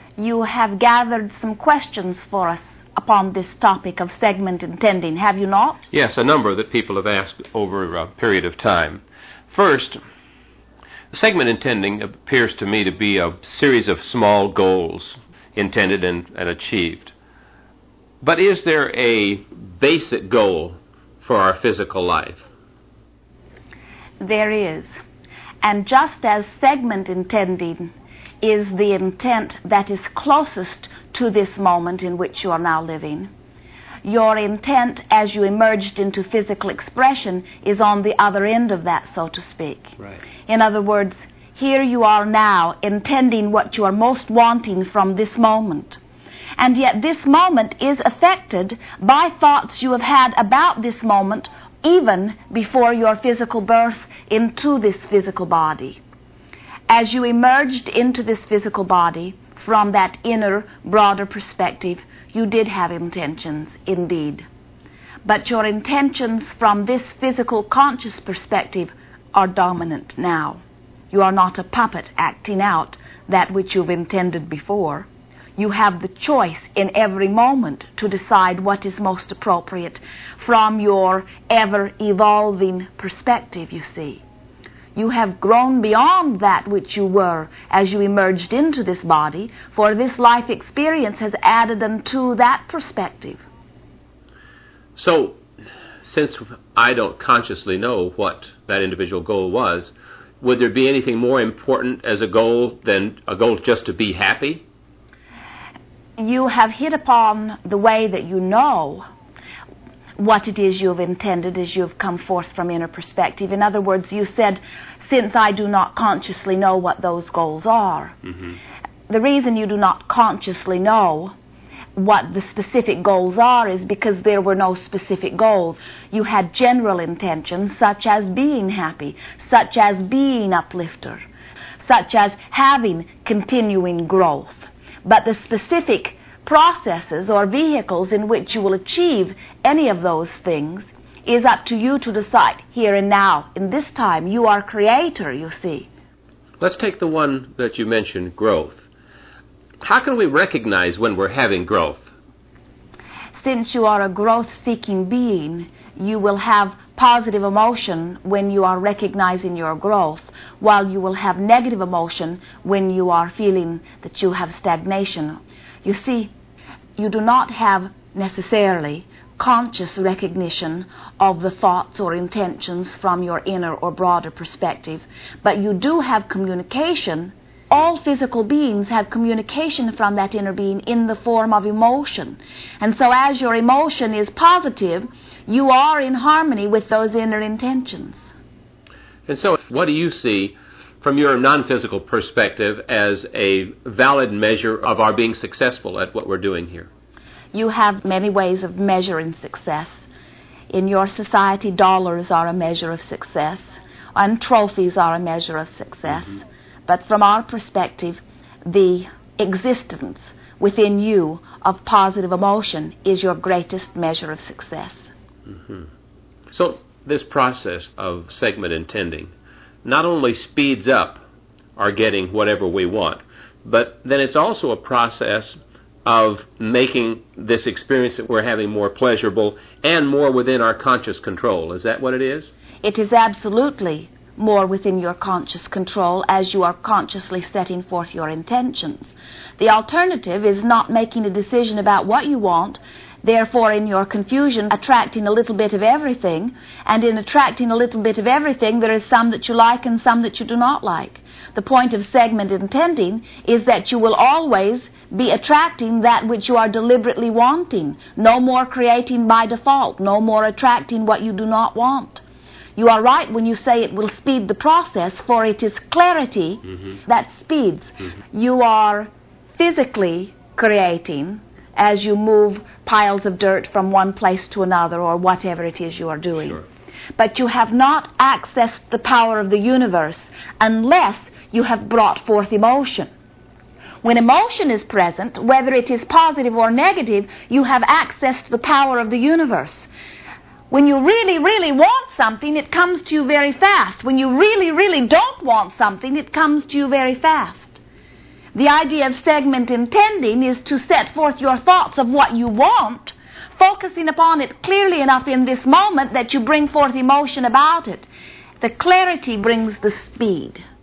you have gathered some questions for us upon this topic of segment intending, have you not? Yes, a number that people have asked over a period of time. First, segment intending appears to me to be a series of small goals intended and achieved. But is there a basic goal for our physical life? There is. And just as segment intending is the intent that is closest to this moment in which you are now living, your intent as you emerged into physical expression is on the other end of that, so to speak. Right. In other words, here you are now intending what you are most wanting from this moment. And yet this moment is affected by thoughts you have had about this moment even before your physical birth into this physical body. As you emerged into this physical body from that inner, broader perspective, you did have intentions, indeed. But your intentions from this physical conscious perspective are dominant now. You are not a puppet acting out that which you've intended before. You have the choice in every moment to decide what is most appropriate from your ever-evolving perspective, you see. You have grown beyond that which you were as you emerged into this body, for this life experience has added unto that perspective. So, since I don't consciously know what that individual goal was, would there be anything more important as a goal than a goal just to be happy? You have hit upon the way that you know what it is you've intended as you've come forth from inner perspective. In other words, you said, since I do not consciously know what those goals are. Mm-hmm. The reason you do not consciously know what the specific goals are is because there were no specific goals. You had general intentions such as being happy, such as being uplifter, such as having continuing growth. But the specific processes or vehicles in which you will achieve any of those things is up to you to decide here and now. In this time, you are creator, you see. Let's take the one that you mentioned, growth. How can we recognize when we're having growth? Since you are a growth-seeking being, you will have positive emotion when you are recognizing your growth, while you will have negative emotion when you are feeling that you have stagnation. You see, you do not have necessarily conscious recognition of the thoughts or intentions from your inner or broader perspective, but you do have communication. All physical beings have communication from that inner being in the form of emotion. And so as your emotion is positive, you are in harmony with those inner intentions. And so what do you see from your non-physical perspective as a valid measure of our being successful at what we're doing here? You have many ways of measuring success. In your society, dollars are a measure of success, and trophies are a measure of success. Mm-hmm. But from our perspective, the existence within you of positive emotion is your greatest measure of success. Mm-hmm. So this process of segment intending not only speeds up our getting whatever we want, but then it's also a process of making this experience that we're having more pleasurable and more within our conscious control. Is that what it is? It is absolutely more within your conscious control as you are consciously setting forth your intentions. The alternative is not making a decision about what you want, therefore in your confusion attracting a little bit of everything, and in attracting a little bit of everything there is some that you like and some that you do not like. The point of segment intending is that you will always be attracting that which you are deliberately wanting, no more creating by default, no more attracting what you do not want. You are right when you say it will speed the process, for it is clarity that speeds. You are physically creating as you move piles of dirt from one place to another or whatever it is you are doing. Sure. But you have not accessed the power of the universe unless you have brought forth emotion. When emotion is present, whether it is positive or negative, you have accessed the power of the universe. When you really, really want something, it comes to you very fast. When you really, really don't want something, it comes to you very fast. The idea of segment intending is to set forth your thoughts of what you want, focusing upon it clearly enough in this moment that you bring forth emotion about it. The clarity brings the speed.